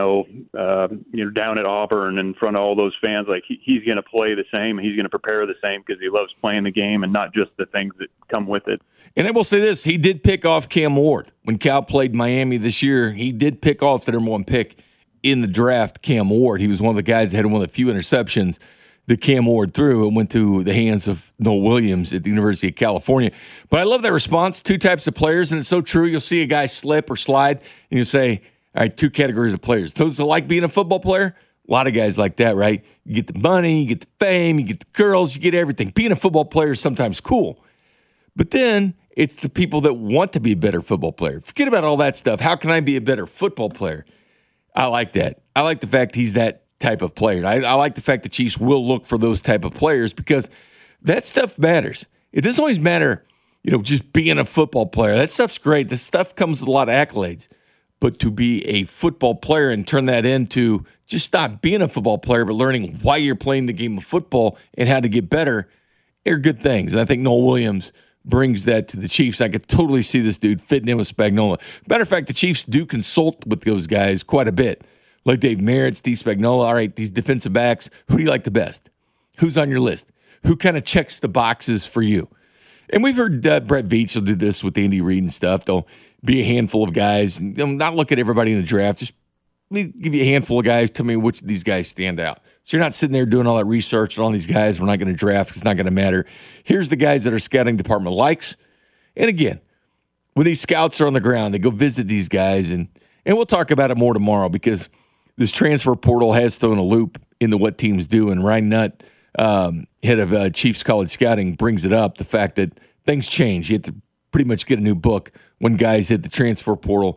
down at Auburn in front of all those fans. Like he's going to play the same. He's going to prepare the same because he loves playing the game and not just the things that come with it. And I will say this, he did pick off Cam Ward. When Cal played Miami this year, he did pick off the number one pick in the draft, Cam Ward. He was one of the guys that had one of the few interceptions that Cam Ward threw and went to the hands of Noel Williams at the University of California. But I love that response, two types of players, and it's so true. You'll see a guy slip or slide, and you'll say, all right, two categories of players. Those that like being a football player, a lot of guys like that, right? You get the money, you get the fame, you get the girls, you get everything. Being a football player is sometimes cool. But then it's the people that want to be a better football player. Forget about all that stuff. How can I be a better football player? I like that. I like the fact he's that type of player. I like the fact the Chiefs will look for those type of players because that stuff matters. It doesn't always matter, just being a football player. That stuff's great. This stuff comes with a lot of accolades. But to be a football player and turn that into just stop being a football player, but learning why you're playing the game of football and how to get better are good things. And I think Noel Williams brings that to the Chiefs. I could totally see this dude fitting in with Spagnuolo. Matter of fact, the Chiefs do consult with those guys quite a bit. Like Dave Merritt, Steve Spagnuolo. All right, these defensive backs, who do you like the best? Who's on your list? Who kind of checks the boxes for you? And we've heard Brett Veach will do this with Andy Reid and stuff. They'll be a handful of guys. And not look at everybody in the draft. Just let me give you a handful of guys. Tell me which of these guys stand out. So you're not sitting there doing all that research on all these guys we're not going to draft because it's not going to matter. Here's the guys that our scouting department likes. And again, when these scouts are on the ground, they go visit these guys. And we'll talk about it more tomorrow because this transfer portal has thrown a loop into what teams do. And Ryan Nutt, head of Chiefs College Scouting, brings it up, the fact that things change. You have to pretty much get a new book when guys hit the transfer portal.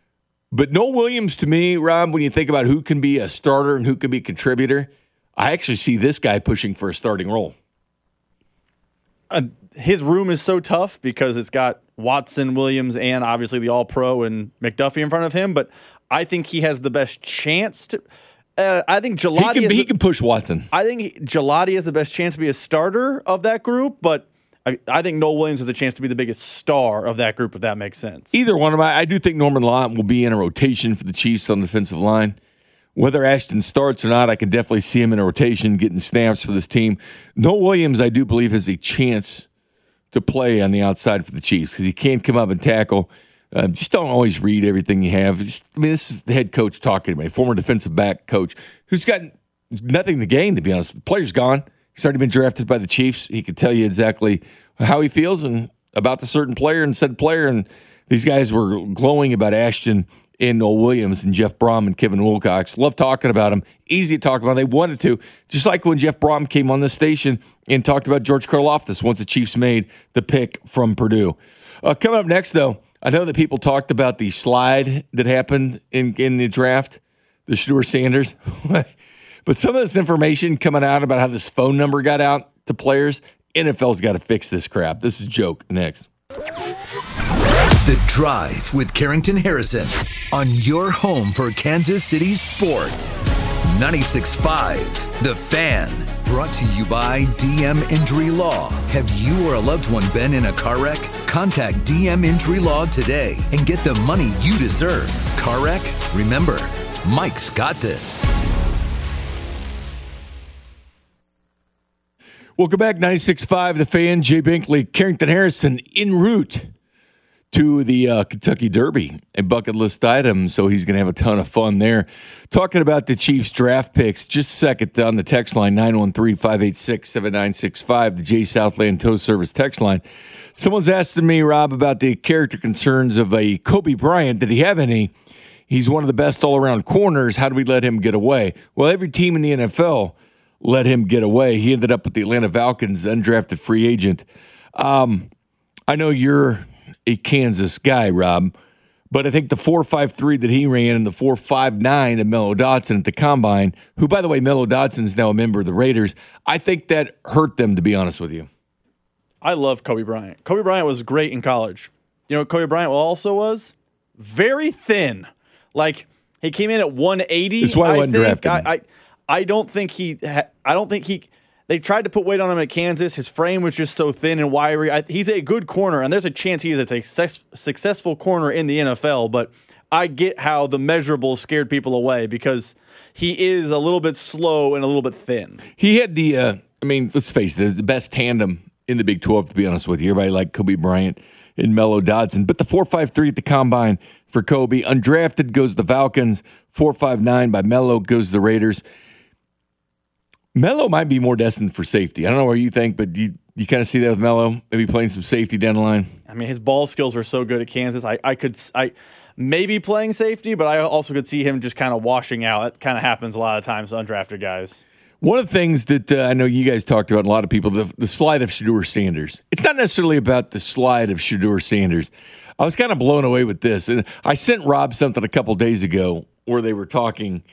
But Noel Williams, to me, Rob, when you think about who can be a starter and who can be a contributor, I actually see this guy pushing for a starting role. His room is so tough because it's got Watson, Williams, and obviously the All-Pro and McDuffie in front of him. But I think he has the best chance to. I think Gelati. He can push Watson. I think Gelati has the best chance to be a starter of that group, but I think Noel Williams has a chance to be the biggest star of that group, if that makes sense. Either one of them. I do think Norman Lott will be in a rotation for the Chiefs on the defensive line. Whether Ashton starts or not, I can definitely see him in a rotation, getting snaps for this team. Noel Williams, I do believe, has a chance to play on the outside for the Chiefs because he can come up and tackle. Just don't always read everything you have. This is the head coach talking to me, former defensive back coach, who's got nothing to gain, to be honest. The player's gone. He's already been drafted by the Chiefs. He can tell you exactly how he feels and about the certain player and said player. And these guys were glowing about Ashton and Noel Williams and Jeff Brom and Kevin Wilcox. Love talking about him. Easy to talk about. They wanted to. Just like when Jeff Brom came on this station and talked about George Karlaftis once the Chiefs made the pick from Purdue. Coming up next, though, I know that people talked about the slide that happened in the draft, the Shedeur Sanders. But some of this information coming out about how this phone number got out to players, NFL's got to fix this crap. This is a joke. Next. The Drive with Carrington Harrison on your home for Kansas City sports. 96.5 The Fan. Brought to you by DM Injury Law. Have you or a loved one been in a car wreck? Contact DM Injury Law today and get the money you deserve. Car wreck? Remember, Mike's got this. Welcome back, 96.5 The Fan. Jay Binkley, Carrington Harrison en route to the Kentucky Derby, a bucket list item, so he's going to have a ton of fun there. Talking about the Chiefs draft picks, just a second on the text line, 913-586-7965, the J Southland Tow Service text line. Someone's asking me, Rob, about the character concerns of a Kobe Bryant. Did he have any? He's one of the best all-around corners. How do we let him get away? Well, every team in the NFL let him get away. He ended up with the Atlanta Falcons, undrafted free agent. I know you're a Kansas guy, Rob, But I think the 4.53 that he ran and the 4.59 of Mello Dotson at the Combine, who, by the way, Mello Dotson is now a member of the Raiders, I think that hurt them, to be honest with you. I love Kobe Bryant. Kobe Bryant was great in college. You know what Kobe Bryant also was? Very thin. Like, he came in at 180. That's why he wasn't drafted. I don't think he they tried to put weight on him at Kansas. His frame was just so thin and wiry. He's a good corner, and there's a chance he is a successful corner in the NFL, but I get how the measurables scared people away because he is a little bit slow and a little bit thin. He had let's face it, the best tandem in the Big 12, to be honest with you. Everybody liked Kobe Bryant and Mello Dotson. But the 4.53 at the Combine for Kobe. Undrafted goes the Falcons. 4.59 by Mello goes the Raiders. Mello might be more destined for safety. I don't know what you think, but you kind of see that with Mello, maybe playing some safety down the line. I mean, his ball skills were so good at Kansas. I could maybe playing safety, but I also could see him just kind of washing out. It kind of happens a lot of times to undrafted guys. One of the things that I know you guys talked about, and a lot of people, the slide of Shedeur Sanders. It's not necessarily about the slide of Shedeur Sanders. I was kind of blown away with this. And I sent Rob something a couple days ago where they were talking,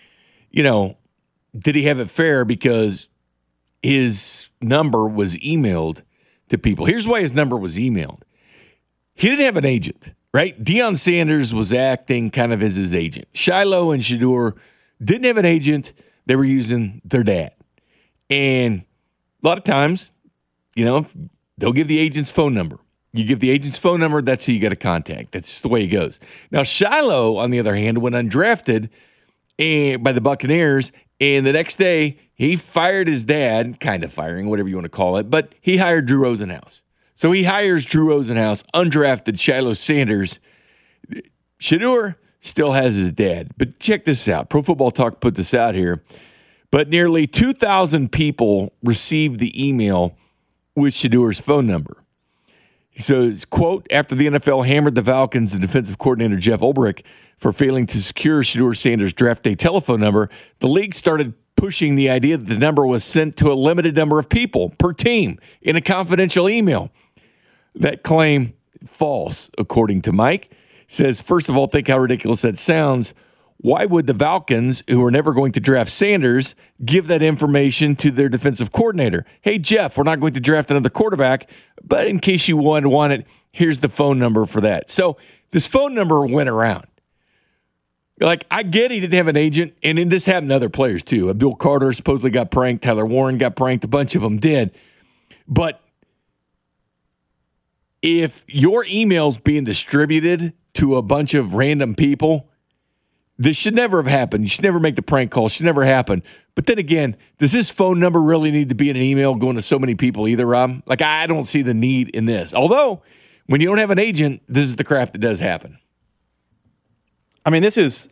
did he have it fair because his number was emailed to people. Here's why his number was emailed. He didn't have an agent, right? Deion Sanders was acting kind of as his agent. Shiloh and Shedeur didn't have an agent. They were using their dad. And a lot of times, they'll give the agent's phone number. You give the agent's phone number, that's who you got to contact. That's just the way it goes. Now, Shiloh, on the other hand, went undrafted by the Buccaneers, and the next day, he fired his dad, kind of firing, whatever you want to call it, but he hired Drew Rosenhaus. So he hires Drew Rosenhaus, undrafted Shiloh Sanders. Shedeur still has his dad. But check this out. Pro Football Talk put this out here. But nearly 2,000 people received the email with Shedeur's phone number. So it's, quote, after the NFL hammered the Falcons, the defensive coordinator Jeff Ulbrich for failing to secure Shedeur Sanders' draft day telephone number, the league started pushing the idea that the number was sent to a limited number of people per team in a confidential email. That claim, false, according to Mike. Says, first of all, think how ridiculous that sounds. Why would the Falcons, who are never going to draft Sanders, give that information to their defensive coordinator? Hey, Jeff, we're not going to draft another quarterback, but in case you want it, here's the phone number for that. So this phone number went around. Like, I get he didn't have an agent, and then this happened to other players too. Abdul Carter supposedly got pranked. Tyler Warren got pranked. A bunch of them did. But if your email's being distributed to a bunch of random people, this should never have happened. You should never make the prank call. It should never happen. But then again, does this phone number really need to be in an email going to so many people either, Rob? Like, I don't see the need in this. Although, when you don't have an agent, this is the crap that does happen. I mean, this is...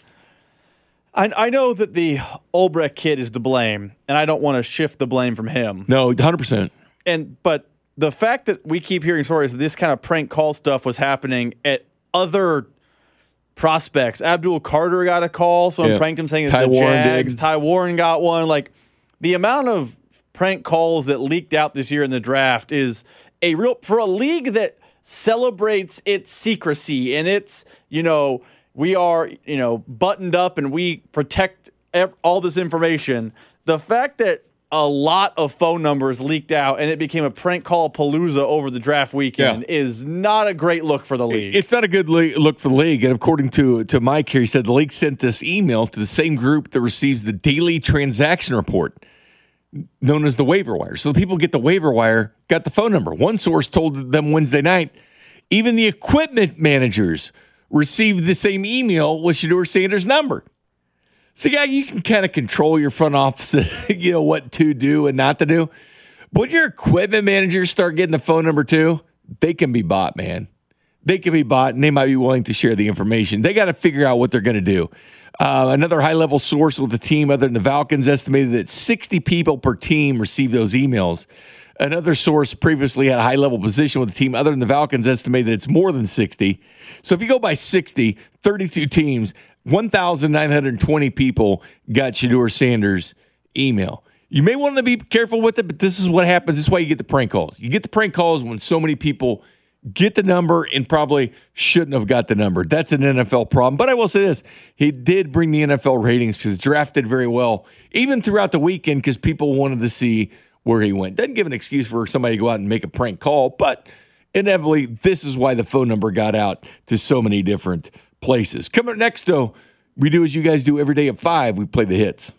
I know that the Ulbrich kid is to blame, and I don't want to shift the blame from him. No, 100%. But the fact that we keep hearing stories that this kind of prank call stuff was happening at other prospects. Abdul Carter got a call, someone pranked him saying it's the Jags. Ty Warren got one. Like, the amount of prank calls that leaked out this year in the draft is a real, for a league that celebrates its secrecy and its, we are, buttoned up and we protect all this information. The fact that a lot of phone numbers leaked out and it became a prank call palooza over the draft weekend is not a great look for the league. It's not a good look for the league. And according to Mike here, he said the league sent this email to the same group that receives the daily transaction report, known as the waiver wire. So the people get the waiver wire, got the phone number. One source told them Wednesday night, even the equipment managers received the same email with Shedeur Sanders' number. So, yeah, you can kind of control your front office, what to do and not to do. But when your equipment managers start getting the phone number too, they can be bought, man. They can be bought, and they might be willing to share the information. They got to figure out what they're going to do. Another high-level source with the team other than the Falcons estimated that 60 people per team received those emails. Another source previously had a high-level position with the team other than the Falcons estimated it's more than 60. So if you go by 60, 32 teams, 1,920 people got Shedeur Sanders' email. You may want to be careful with it, but this is what happens. This is why you get the prank calls. You get the prank calls when so many people get the number and probably shouldn't have got the number. That's an NFL problem. But I will say this. He did bring the NFL ratings because drafted very well, even throughout the weekend because people wanted to see where he went. Doesn't give an excuse for somebody to go out and make a prank call, but inevitably, this is why the phone number got out to so many different places. Coming up next, though, we do as you guys do every day at 5. We play the hits.